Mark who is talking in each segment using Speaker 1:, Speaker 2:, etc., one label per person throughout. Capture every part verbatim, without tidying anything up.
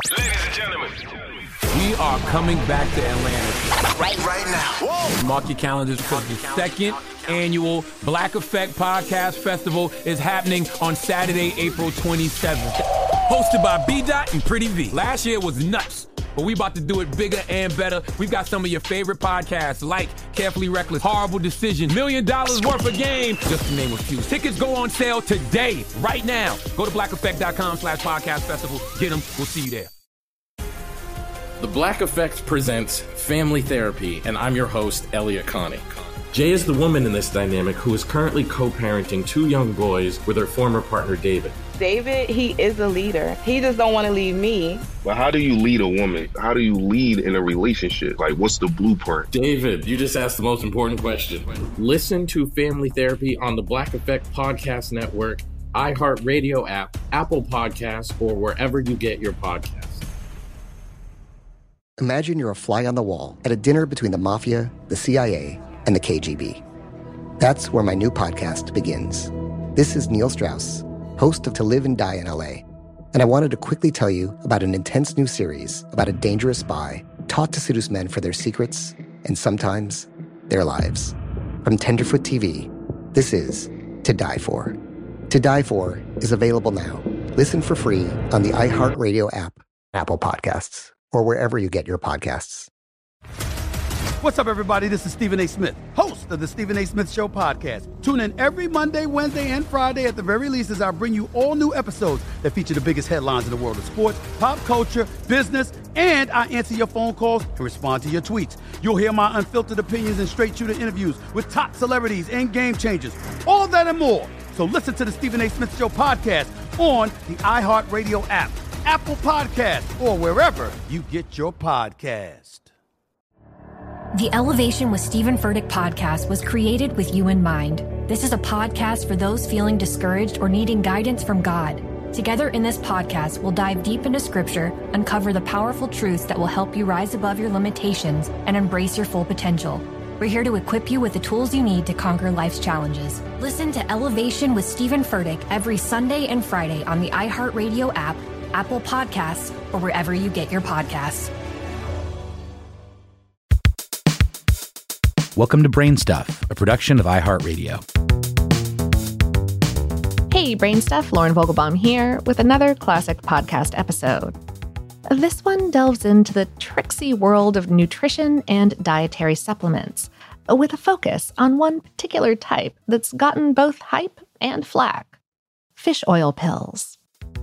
Speaker 1: Ladies and gentlemen,
Speaker 2: we are coming back to Atlanta.
Speaker 1: Right, right now. Whoa.
Speaker 2: Mark your calendars because the second annual Black Effect Podcast Festival is happening on Saturday, April twenty-seventh. Hosted by B-Dot and Pretty V. Last year was nuts, but we about to do it bigger and better. We've got some of your favorite podcasts like Carefully Reckless, Horrible Decision, Million Dollars Worth of Game, just to name a few. Tickets go on sale today, right now. Go to blackeffect.com slash podcast festival. Get them. We'll see you there.
Speaker 3: The Black Effect presents Family Therapy, and I'm your host, Elliot Connie. Jay is the woman in this dynamic who is currently co-parenting two young boys with her former partner, David.
Speaker 4: David, he is a leader. He just don't want to leave me.
Speaker 5: But how do you lead a woman? How do you lead in a relationship? Like, what's the blueprint?
Speaker 3: David, you just asked the most important question. Listen to Family Therapy on the Black Effect Podcast Network, iHeartRadio app, Apple Podcasts, or wherever you get your podcasts.
Speaker 6: Imagine you're a fly on the wall at a dinner between the mafia, the C I A, and the K G B. That's where my new podcast begins. This is Neil Strauss, host of To Live and Die in L A, and I wanted to quickly tell you about an intense new series about a dangerous spy taught to seduce men for their secrets and sometimes their lives. From Tenderfoot T V, this is To Die For. To Die For is available now. Listen for free on the iHeartRadio app, Apple Podcasts, or wherever you get your podcasts.
Speaker 7: What's up, everybody? This is Stephen A. Smith, host of the Stephen A. Smith Show podcast. Tune in every Monday, Wednesday, and Friday at the very least as I bring you all new episodes that feature the biggest headlines in the world of sports, pop culture, business, and I answer your phone calls and respond to your tweets. You'll hear my unfiltered opinions and straight-shooter interviews with top celebrities and game changers. All that and more. So listen to the Stephen A. Smith Show podcast on the iHeartRadio app, Apple Podcasts, or wherever you get your podcast.
Speaker 8: The Elevation with Stephen Furtick podcast was created with you in mind. This is a podcast for those feeling discouraged or needing guidance from God. Together in this podcast, we'll dive deep into Scripture, uncover the powerful truths that will help you rise above your limitations and embrace your full potential. We're here to equip you with the tools you need to conquer life's challenges. Listen to Elevation with Stephen Furtick every Sunday and Friday on the iHeartRadio app, Apple Podcasts, or wherever you get your podcasts.
Speaker 9: Welcome to Brain Stuff, a production of iHeartRadio.
Speaker 10: Hey, Brain Stuff, Lauren Vogelbaum here with another classic podcast episode. This one delves into the tricksy world of nutrition and dietary supplements, with a focus on one particular type that's gotten both hype and flack: fish oil pills.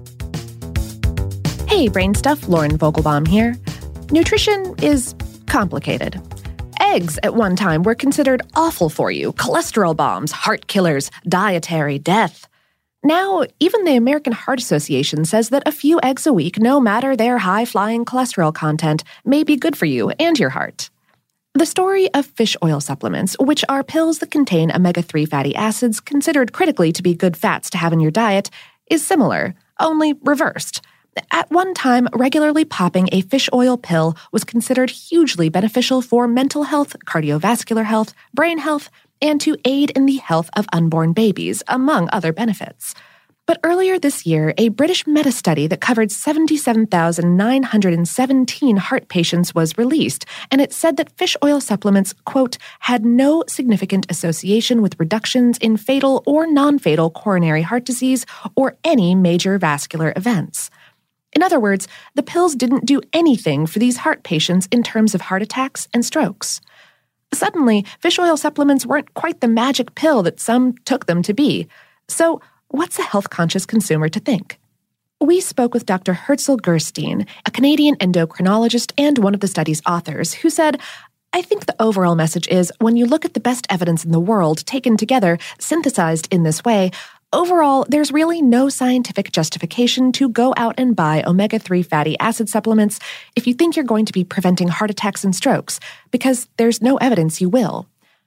Speaker 10: Hey, Brain Stuff, Lauren Vogelbaum here. Nutrition is complicated. Eggs at one time were considered awful for you, cholesterol bombs, heart killers, dietary death. Now, even the American Heart Association says that a few eggs a week, no matter their high-flying cholesterol content, may be good for you and your heart. The story of fish oil supplements, which are pills that contain omega three fatty acids considered critically to be good fats to have in your diet, is similar, only reversed. At one time, regularly popping a fish oil pill was considered hugely beneficial for mental health, cardiovascular health, brain health, and to aid in the health of unborn babies, among other benefits. But earlier this year, a British meta-study that covered seventy-seven thousand nine hundred seventeen heart patients was released, and it said that fish oil supplements, quote, had no significant association with reductions in fatal or non-fatal coronary heart disease or any major vascular events. In other words, the pills didn't do anything for these heart patients in terms of heart attacks and strokes. Suddenly, fish oil supplements weren't quite the magic pill that some took them to be. So, what's a health-conscious consumer to think? We spoke with Doctor Herzl Gerstein, a Canadian endocrinologist and one of the study's authors, who said, I think the overall message is, when you look at the best evidence in the world taken together, synthesized in this way, overall, there's really no scientific justification to go out and buy omega three fatty acid supplements if you think you're going to be preventing heart attacks and strokes, because there's no evidence you will.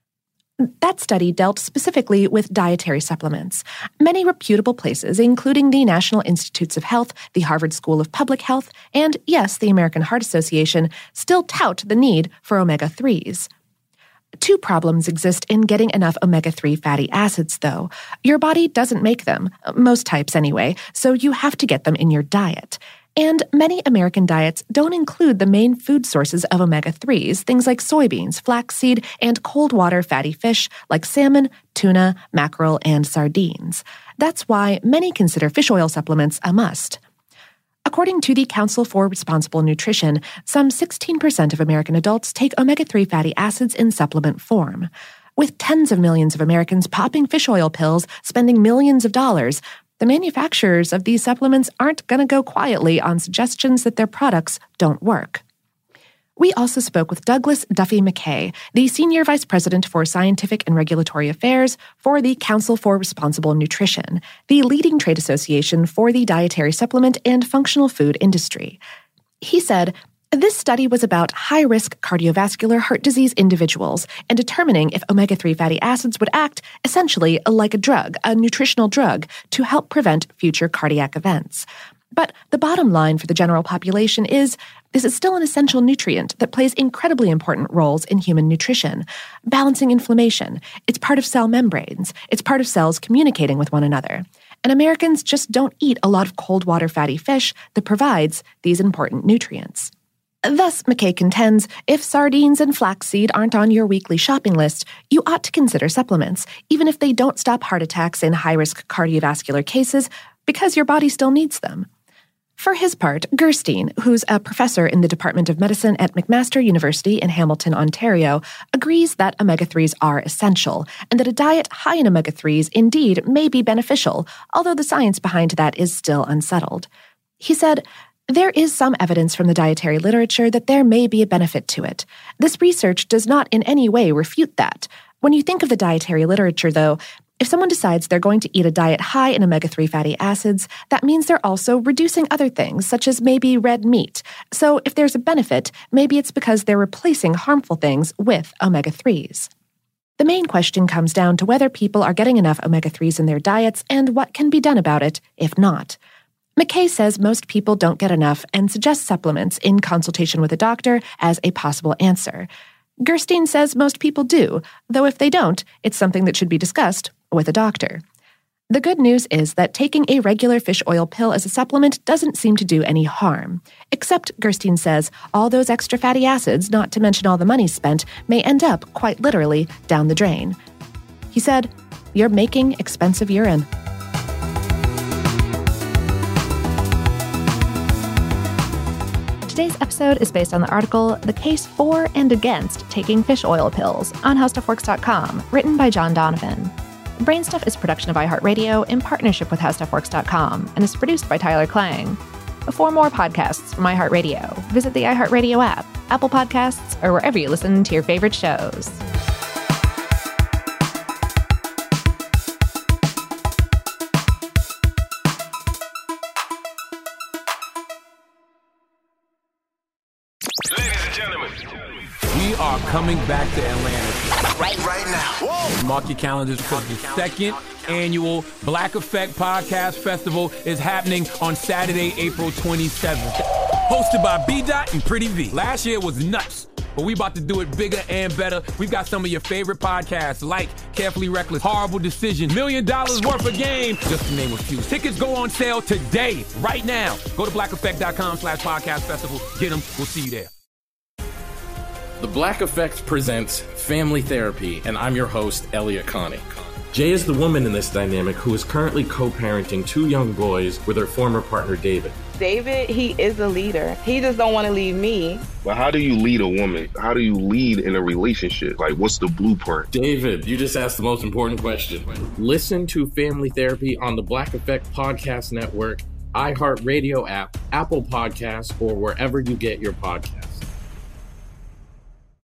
Speaker 10: That study dealt specifically with dietary supplements. Many reputable places, including the National Institutes of Health, the Harvard School of Public Health, and, yes, the American Heart Association, still tout the need for omega threes. Two problems exist in getting enough omega three fatty acids, though. Your body doesn't make them, most types anyway, so you have to get them in your diet. And many American diets don't include the main food sources of omega threes, things like soybeans, flaxseed, and cold water fatty fish like salmon, tuna, mackerel, and sardines. That's why many consider fish oil supplements a must. According to the Council for Responsible Nutrition, some sixteen percent of American adults take omega three fatty acids in supplement form. With tens of millions of Americans popping fish oil pills, spending millions of dollars, the manufacturers of these supplements aren't going to go quietly on suggestions that their products don't work. We also spoke with Douglas Duffy McKay, the Senior Vice President for Scientific and Regulatory Affairs for the Council for Responsible Nutrition, the leading trade association for the dietary supplement and functional food industry. He said, this study was about high-risk cardiovascular heart disease individuals and determining if omega three fatty acids would act essentially like a drug, a nutritional drug, to help prevent future cardiac events. But the bottom line for the general population is this is still an essential nutrient that plays incredibly important roles in human nutrition, balancing inflammation. It's part of cell membranes. It's part of cells communicating with one another. And Americans just don't eat a lot of cold water fatty fish that provides these important nutrients. Thus, McKay contends, if sardines and flaxseed aren't on your weekly shopping list, you ought to consider supplements, even if they don't stop heart attacks in high-risk cardiovascular cases, because your body still needs them. For his part, Gerstein, who's a professor in the Department of Medicine at McMaster University in Hamilton, Ontario, agrees that omega threes are essential, and that a diet high in omega threes indeed may be beneficial, although the science behind that is still unsettled. He said, there is some evidence from the dietary literature that there may be a benefit to it. This research does not in any way refute that. When you think of the dietary literature, though, if someone decides they're going to eat a diet high in omega three fatty acids, that means they're also reducing other things, such as maybe red meat. So if there's a benefit, maybe it's because they're replacing harmful things with omega threes. The main question comes down to whether people are getting enough omega threes in their diets and what can be done about it if not. McKay says most people don't get enough and suggests supplements in consultation with a doctor as a possible answer. Gerstein says most people do, though if they don't, it's something that should be discussed with a doctor. The good news is that taking a regular fish oil pill as a supplement doesn't seem to do any harm. Except, Gerstein says, all those extra fatty acids, not to mention all the money spent, may end up, quite literally, down the drain. He said, "You're making expensive urine." Today's episode is based on the article The Case For and Against Taking Fish Oil Pills on how stuff works dot com, written by John Donovan. Brainstuff is a production of iHeartRadio in partnership with how stuff works dot com and is produced by Tyler Klang. For more podcasts from iHeartRadio, visit the iHeartRadio app, Apple Podcasts, or wherever you listen to your favorite shows.
Speaker 1: Ladies and gentlemen,
Speaker 2: We are coming back to Atlanta.
Speaker 1: right, right now. Whoa.
Speaker 2: Mark your calendars because the second annual Black Effect Podcast Festival is happening on Saturday, April twenty-seventh. Hosted by B Dot and Pretty V. Last year was nuts, but we about to do it bigger and better. We've got some of your favorite podcasts like Carefully Reckless, Horrible Decision, Million Dollars Worth of Game, just to name a few. Tickets go on sale today, right now. Go to black effect dot com slash podcast festival. Get them. We'll see you there.
Speaker 3: The Black Effect presents Family Therapy, and I'm your host, Elliot Connie. Jay is the woman in this dynamic who is currently co-parenting two young boys with her former partner, David.
Speaker 4: David, he is a leader. He just don't want to leave me.
Speaker 5: But how do you lead a woman? How do you lead in a relationship? Like, what's the blueprint?
Speaker 3: David, you just asked the most important question. Listen to Family Therapy on the Black Effect Podcast Network, iHeartRadio app, Apple Podcasts, or wherever you get your podcasts.